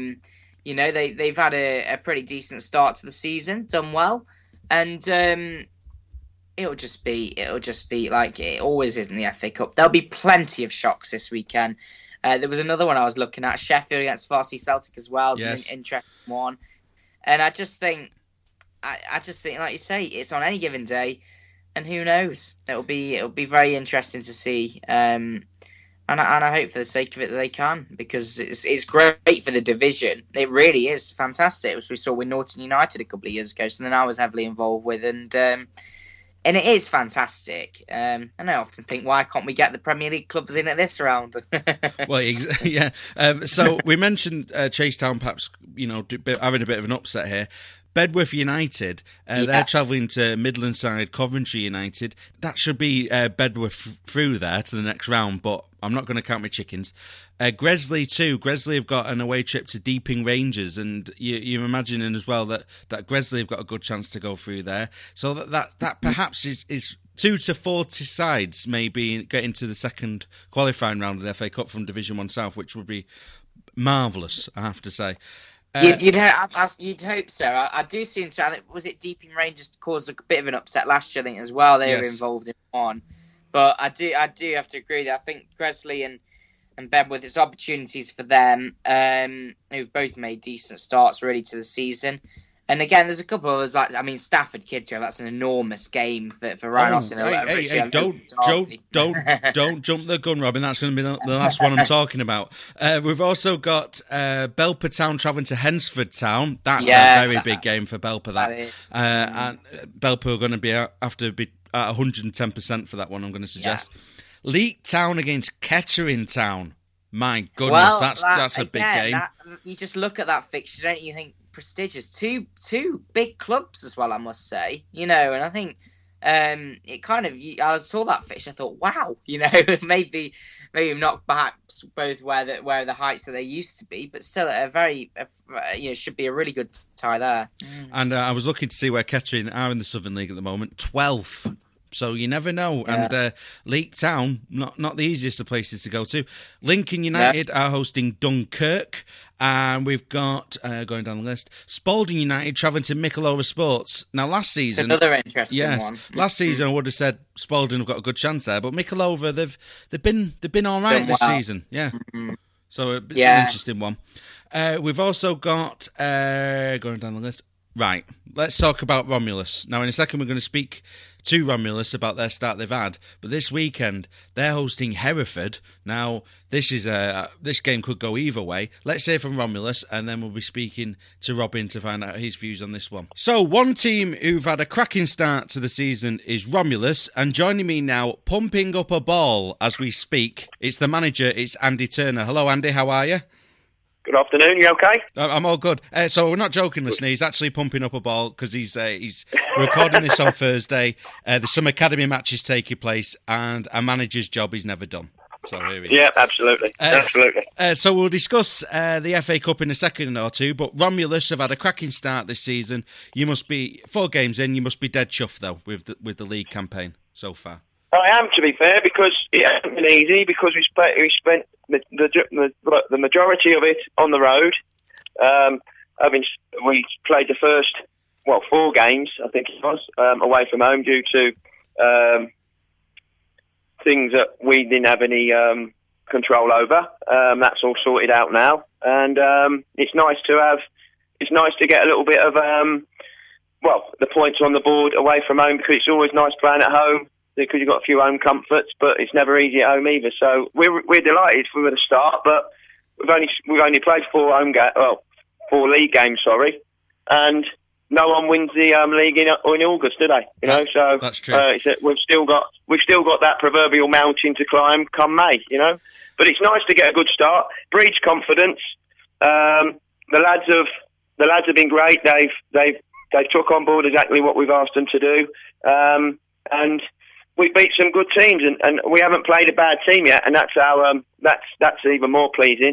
They've had a pretty decent start to the season, done well, and it'll just be like it always is in the FA Cup. There'll be plenty of shocks this weekend. There was another one I was looking at, Sheffield against Varsity Celtic as well. It's an interesting one, and I just think, like you say, it's on any given day, and who knows? It'll be very interesting to see. And I hope for the sake of it that they can, because it's great for the division. It really is fantastic, which we saw with Norton United a couple of years ago, something I was heavily involved with, and it is fantastic. And I often think, why can't we get the Premier League clubs in at this round? Well, yeah. So we mentioned Chasetown perhaps, having a bit of an upset here. Bedworth United, they're travelling to Midlandside, Coventry United. That should be Bedworth through there to the next round, but I'm not going to count my chickens. Gresley too. Gresley have got an away trip to Deeping Rangers, and you're imagining as well that Gresley have got a good chance to go through there. So that perhaps is 2 to 40 sides maybe get into the second qualifying round of the FA Cup from Division 1 South, which would be marvellous, I have to say. You'd hope so. I do seem to. I think, was it Deeping Rangers caused a bit of an upset last year, I think, as well. They were involved in one, but I do have to agree that I think Gresley and Bedworth, it's opportunities for them who've both made decent starts really to the season. And again, there's a couple of others, Stafford Kidderminster. That's an enormous game for Ryan Austin. Hey, don't jump the gun, Robin. That's going to be the last one I'm talking about. We've also got Belper Town travelling to Hensford Town. That's a very big game for Belper. That is. And Belper are going to be have to be at 110% for that one, I'm going to suggest. Yeah. Leek Town against Kettering Town. My goodness, that's a big game. You just look at that fixture, don't you? Think prestigious, two big clubs as well, I must say. And I think it kind of. I saw that fixture, I thought, wow, maybe not perhaps both where the heights that they used to be, but still should be a really good tie there. And I was looking to see where Kettering are in the Southern League at the moment, 12th. So you never know. Yeah. And Leek Town, not the easiest of places to go to. Lincoln United are hosting Dunkirk. And we've got, going down the list, Spalding United travelling to Michelova Sports. Now, last season... It's another interesting one. Last season I would have said Spalding have got a good chance there. But Michelova, they've been all right this season. Yeah. Mm-hmm. So it's an interesting one. We've also got, going down the list, right, let's talk about Romulus. Now, in a second, we're going to speak to Romulus about their start they've had, but this weekend, they're hosting Hereford. Now, this game could go either way. Let's hear from Romulus, and then we'll be speaking to Robin to find out his views on this one. So, one team who've had a cracking start to the season is Romulus, and joining me now, pumping up a ball as we speak, it's the manager, it's Andy Turner. Hello, Andy, how are you? Good afternoon, you okay? I'm all good. So we're not joking, listener. He's actually pumping up a ball because he's recording this on Thursday. There's some academy matches taking place, and a manager's job he's never done. So here he is. Yeah, absolutely. Absolutely. So we'll discuss the FA Cup in a second or two, but Romulus have had a cracking start this season. You must be 4 games in. You must be dead chuffed though with the league campaign so far. I am, to be fair, because it hasn't been easy, because we spent the majority of it on the road. We played the first 4 games, I think it was, away from home due to things that we didn't have any control over. That's all sorted out now, and it's nice to get a little bit of the points on the board away from home, because it's always nice playing at home, because you've got a few home comforts, but it's never easy at home either. So we're delighted for the start, but we've only played 4 league games, and no one wins the league in August, do they? You know, so that's true. We've still got that proverbial mountain to climb come May, you know. But it's nice to get a good start, breeds confidence. The lads have been great. They've took on board exactly what we've asked them to do, and we beat some good teams, and we haven't played a bad team yet, and that's even more pleasing.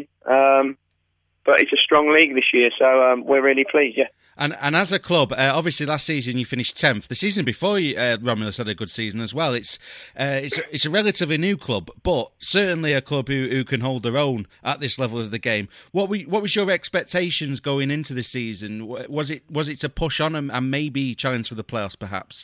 But it's a strong league this year, so we're really pleased, yeah. And as a club, obviously last season you finished 10th. The season before Romulus had a good season as well. It's a relatively new club, but certainly a club who can hold their own at this level of the game. What was your expectations going into the season? Was it to push on and maybe challenge for the playoffs, perhaps?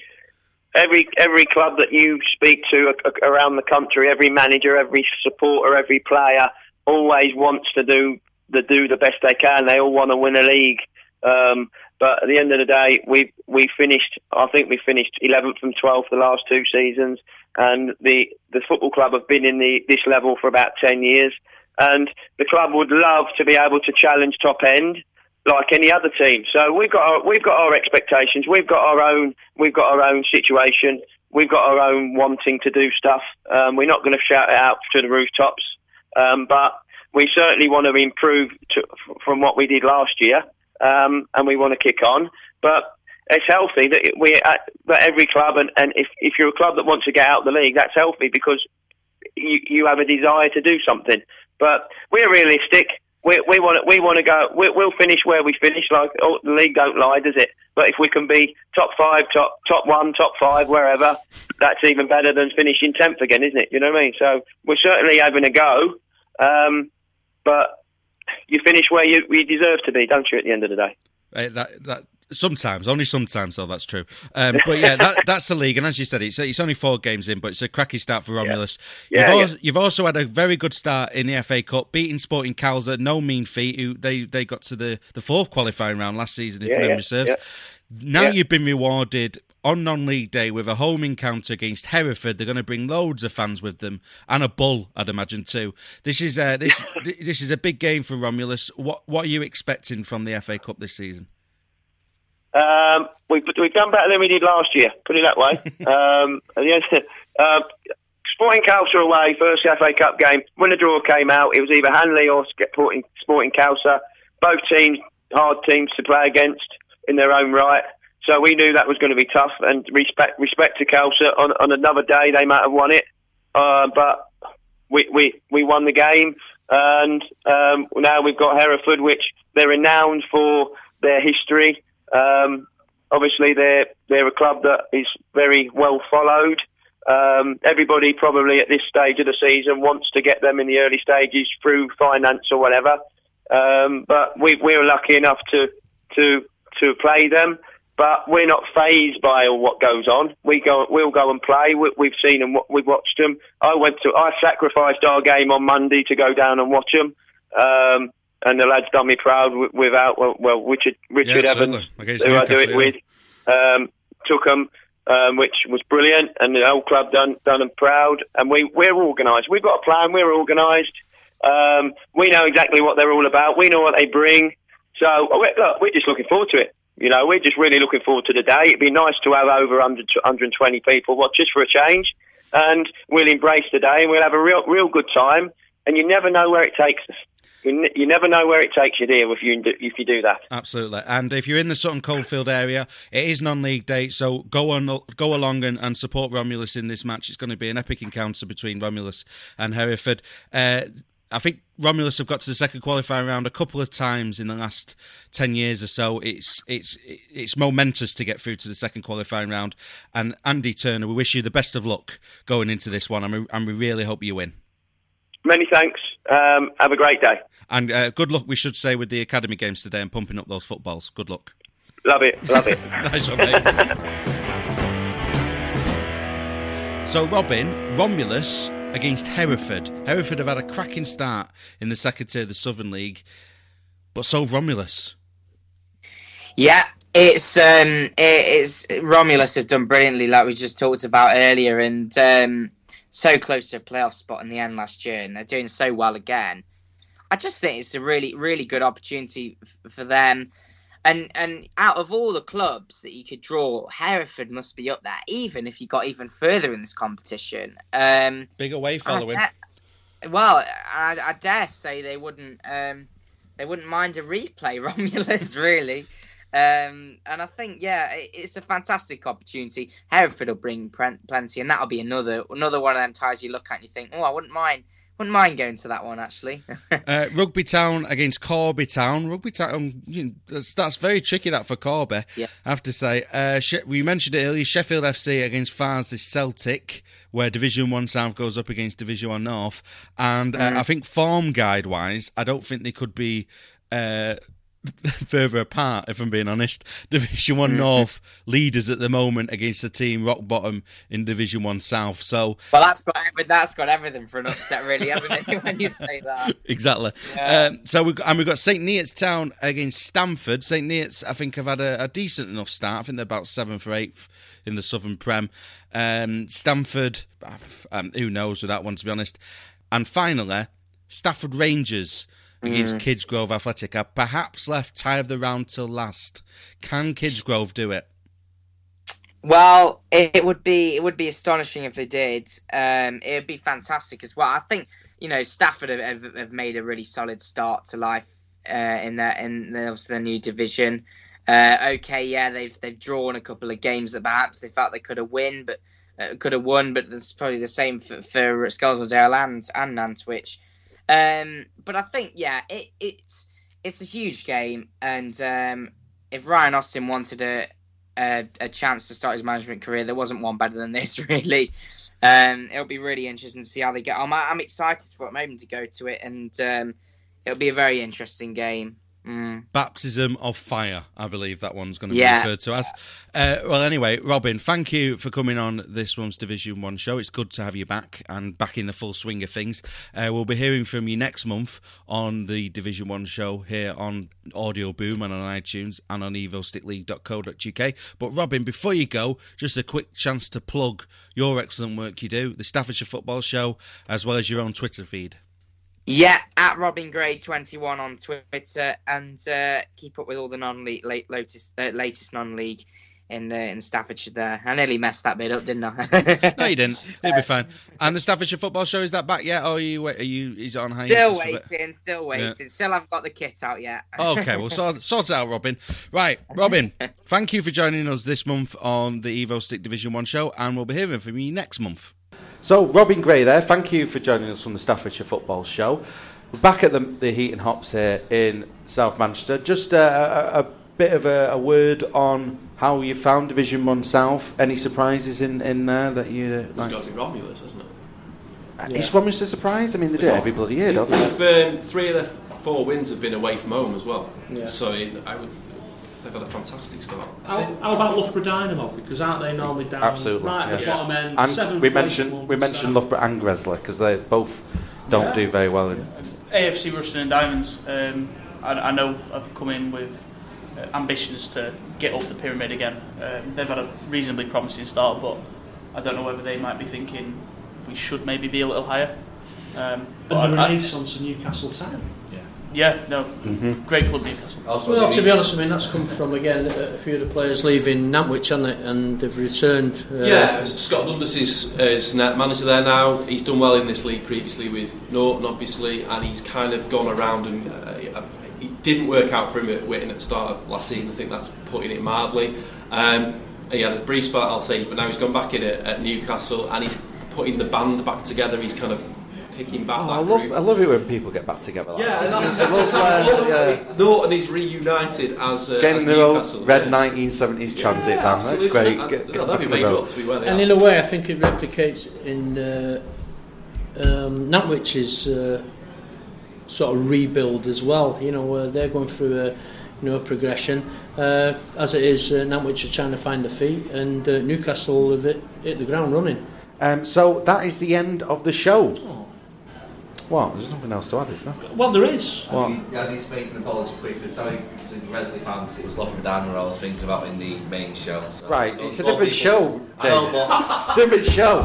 Every club that you speak to around the country, every manager, every supporter, every player always wants to do the best they can. They all want to win a league. But at the end of the day, we finished 11th and 12th the last 2 seasons, and the football club have been in this level for about 10 years, and the club would love to be able to challenge top end like any other team. So we've got our expectations. We've got our own situation. We've got our own wanting to do stuff. We're not going to shout it out to the rooftops, but we certainly want to improve from what we did last year, and we want to kick on. But it's healthy that every club, and if you're a club that wants to get out of the league, that's healthy, because you have a desire to do something. But we're realistic. We want to go. We'll finish where we finish. Like, the league don't lie, does it? But if we can be top 5, top 1, top 5, wherever, that's even better than finishing 10th again, isn't it? You know what I mean? So we're certainly having a go. But you finish where you deserve to be, don't you? At the end of the day. That sometimes, only sometimes, though, that's true. But yeah, that's the league, and as you said, it's only 4 games in, but it's a cracking start for Romulus. You've also had a very good start in the FA Cup, beating Sporting Calza, no mean feat. Who they got to the 4th qualifying round last season, if memory serves. Now you've been rewarded on non-league day with a home encounter against Hereford. They're going to bring loads of fans with them, and a bull, I'd imagine, too. This is a big game for Romulus. What are you expecting from the FA Cup this season? We've done better than we did last year, put it that way. Sporting Calza away, first FA Cup game. When the draw came out, it was either Hanley or Sporting Calza. Both teams, hard teams to play against in their own right. So we knew that was going to be tough, and respect to Calza. On another day, they might have won it, but we won the game, and now we've got Hereford, which they're renowned for their history. Obviously, they're a club that is very well followed. Everybody probably at this stage of the season wants to get them in the early stages through finance or whatever. But we're lucky enough to play them. But we're not fazed by all what goes on. We'll go and play. We've seen them. We've watched them. I sacrificed our game on Monday to go down and watch them. and the lads done me proud without Richard Evans, who I do it with, took them, which was brilliant, and the whole club done them proud. And we're organised. We've got a plan. We're organised. We know exactly what they're all about. We know what they bring. So look, we're just looking forward to it. You know, we're just really looking forward to the day. It'd be nice to have over 120 people watch us for a change, and we'll embrace the day and we'll have a real good time. And you never know where it takes us. You never know where it takes you, dear, if you do that. Absolutely. And if you're in the Sutton Coldfield area, it is non-league day, so go along and support Romulus in this match. It's going to be an epic encounter between Romulus and Hereford. I think Romulus have got to the second qualifying round a couple of times in the last 10 years or so. It's momentous to get through to the second qualifying round. And Andy Turner, we wish you the best of luck going into this one, and we really hope you win. Many thanks. Have a great day. And good luck, we should say, with the academy games today and pumping up those footballs. Good luck. Love it. Nice one, mate. So, Robin, Romulus against Hereford. Hereford have had a cracking start in the second tier of the Southern League, but so have Romulus. Yeah, it's Romulus have done brilliantly, like we just talked about earlier, and so close to a playoff spot in the end last year, and they're doing so well again. I just think it's a really, really good opportunity for them. And out of all the clubs that you could draw, Hereford must be up there, even if you got even further in this competition. Big away following. I dare say they wouldn't mind a replay, Romulus, really. And I think, it's a fantastic opportunity. Hereford will bring plenty, and that'll be another one of them ties you look at and you think, I wouldn't mind going to that one, actually. Rugby Town against Corby Town. Rugby Town, that's very tricky, that, for Corby, I have to say. We mentioned it earlier, Sheffield FC against Farnsley Celtic, where Division 1 South goes up against Division 1 North. And I think form guide-wise, I don't think they could be further apart, if I'm being honest. Division 1 North leaders at the moment against a team rock bottom in Division 1 South. So, well, that's got everything for an upset, really, hasn't it? When you say that, exactly. Yeah. We've got St Neots Town against Stamford. St Neots, I think, have had a decent enough start. I think they're about 7th or 8th in the Southern Prem. Stamford, who knows with that one, to be honest. And finally, Stafford Rangers against Kidsgrove Athletic. I perhaps left tie of the round till last. Can Kidsgrove do it? Well, it would be astonishing if they did. It would be fantastic as well. I think Stafford have made a really solid start to life in obviously their new division. They've drawn a couple of games that perhaps they felt they could have won, but it's probably the same for Skelmersdale and Nantwich. But I think, it's a huge game, and if Ryan Austin wanted a chance to start his management career, there wasn't one better than this, really. It'll be really interesting to see how they get on. I'm excited for it. I'm hoping to go to it, and it'll be a very interesting game. Baptism of fire, I believe that one's going to be referred to as. Well, anyway, Robin, thank you for coming on this month's Division 1 show. It's good to have you back and back in the full swing of things. We'll be hearing from you next month on the Division 1 show here on Audio Boom and on iTunes and on evostickleague.co.uk. But Robin, before you go, just a quick chance to plug your excellent work you do, the Staffordshire Football Show, as well as your own Twitter feed. Yeah, at Robin Gray 21 on Twitter, and keep up with all the latest non-league in Staffordshire there. I nearly messed that bit up, didn't I? No, you didn't. It'll be fine. And the Staffordshire Football Show, is that back yet, or is it on hiatus? Still waiting. Yeah. Still haven't got the kit out yet. Okay, well, sort it out, Robin. Right, Robin, thank you for joining us this month on the Evo Stick Division 1 show, and we'll be hearing from you next month. So, Robin Gray there, thank you for joining us from the Staffordshire Football Show. We're back at the Heat and Hops here in South Manchester. Just a bit of a word on how you found Division 1 South. Any surprises in there that you It's got to be Romulus, hasn't it? Is Romulus a surprise? I mean, they do it every bloody year, don't they? 3 of their 4 wins have been away from home as well. Yeah. So they've had a fantastic start. How about Loughborough Dynamo? Because aren't they normally down right at the bottom end? And we mentioned Loughborough and Gresley because they both don't do very well in AFC Ruston and Diamonds, I know have come in with ambitions to get up the pyramid again. They've had a reasonably promising start, but I don't know whether they might be thinking we should maybe be a little higher. And the renaissance of Newcastle Town. Yeah, no, great club, Newcastle. Well, to be honest, I mean that's come from again a few of the players leaving Nantwich, hasn't it? And they've returned. Scott Dundas is manager there now. He's done well in this league previously with Norton, obviously, and he's kind of gone around and it didn't work out for him at Witton at the start of last season. I think that's putting it mildly. He had a brief spell, I'll say, but now he's gone back in at Newcastle and he's putting the band back together. He's kind of picking back that group. I love it when people get back together. Like yeah, that's Norton is reunited as getting as their Newcastle. Old red 1970s transit band. That's great. They'll be made up to be where they are. And in a way, I think it replicates in Nantwich's sort of rebuild as well. You know, they're going through a progression. As it is, Nantwich are trying to find their feet, and Newcastle have hit the ground running. So that is the end of the show. What? There's nothing else to add, is there? Well, there is. I need to make an apology quickly. Sorry to Wesley fans, it was Lothar Dana I was thinking about in the main show. So right, it's a different show, James. It's a different show.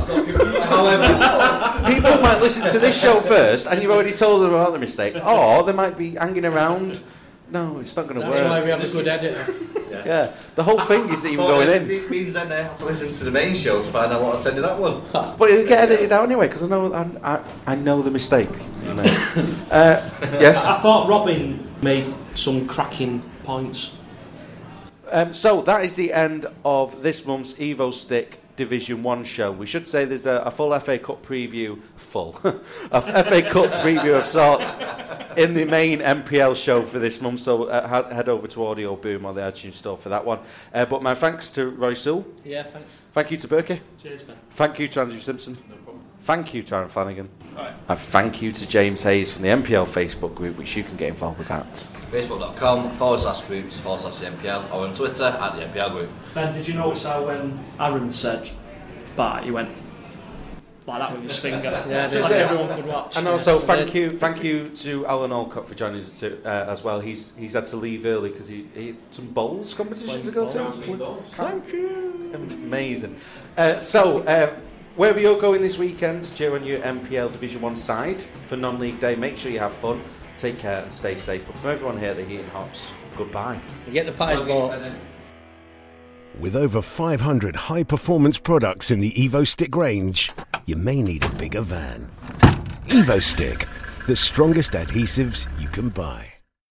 People might listen to this show first, and you've already told them about the mistake. Or they might be hanging around. No, it's not going to work. That's why we have a good editor. Yeah, the whole thing is even going in. It means then they have to listen to the main show to find out what I said in that one. But it'll get edited out anyway, because I know the mistake you made. Yes? I thought Robin made some cracking points. So that is the end of this month's Evo Stick Division 1 show. We should say there's a full FA Cup preview, a FA Cup preview of sorts in the main MPL show for this month, so head over to Audio Boom or the iTunes store for that one. But my thanks to Roy Sewell. Yeah, thanks. Thank you to Berkey. Cheers, Ben. Thank you to Andrew Simpson. No problem. Thank you to Aaron Flanagan. Right. And thank you to James Hayes from the MPL Facebook group, which you can get involved with that. Facebook.com/groups/the MPL or on Twitter at the MPL group. Ben, did you notice how when Aaron said bye, he went like that with his finger? Yeah, like everyone could watch. And also, thank you to Alan Alcott for joining us as well. He's had to leave early because he had some bowls competition to go to. Thank you. Amazing. Wherever you're going this weekend to cheer on your MPL Division 1 side for non-league day, make sure you have fun, take care and stay safe. But from everyone here at the Heat and Hops, goodbye. You get the pies bought. With over 500 high-performance products in the Evo Stick range, you may need a bigger van. Evo Stick, the strongest adhesives you can buy.